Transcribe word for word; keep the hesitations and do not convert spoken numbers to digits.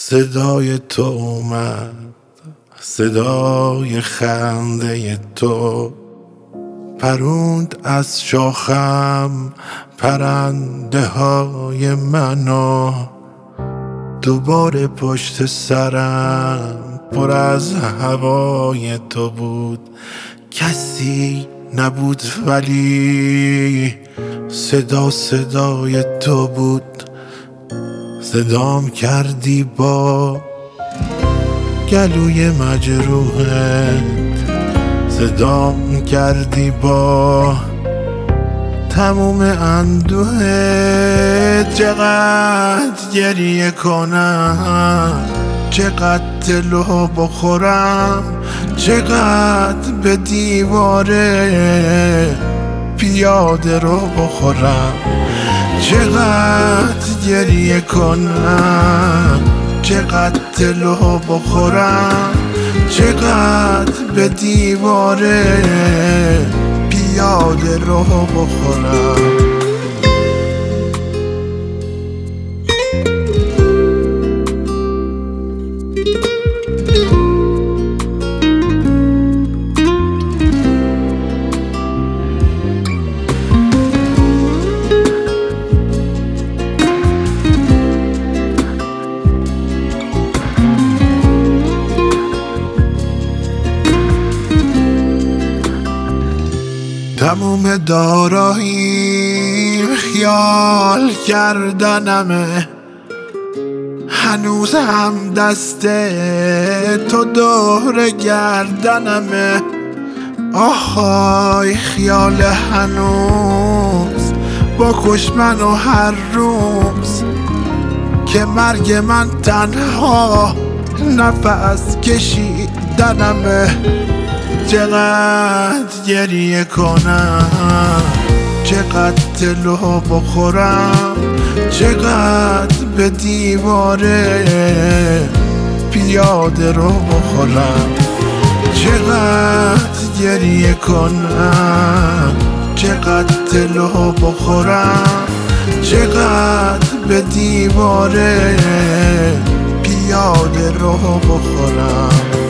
صدای تو اومد، صدای خنده تو پروند از شاخم پرنده های منو. دوباره پشت سرم پر از هوای تو بود، کسی نبود ولی صدا صدای تو بود. صدام کردی با گلوی مجروحت، صدام کردی با تموم اندوهت. چقدر گریه کنم، چقدر دلو بخورم، چقدر به دیواره پیاده رو بخورم. چقدر گریه کنم، چقدر دلو بخورم، چقدر به دیواره پیاده رو بخورم. تموم داراییم خیال کردنمه، هنوز هم دست تو دور گردنمه. آهای خیال هنوز با کش منو هر روز، که مرگ من تنها نفس کشیدنمه. چقدر گریه کنم، چقدر دلو بخورم، چقدر به دیواره پیاده رو بخورم. چقدر گریه کنم، چقدر دلو بخورم، چقدر به دیواره پیاده رو بخورم.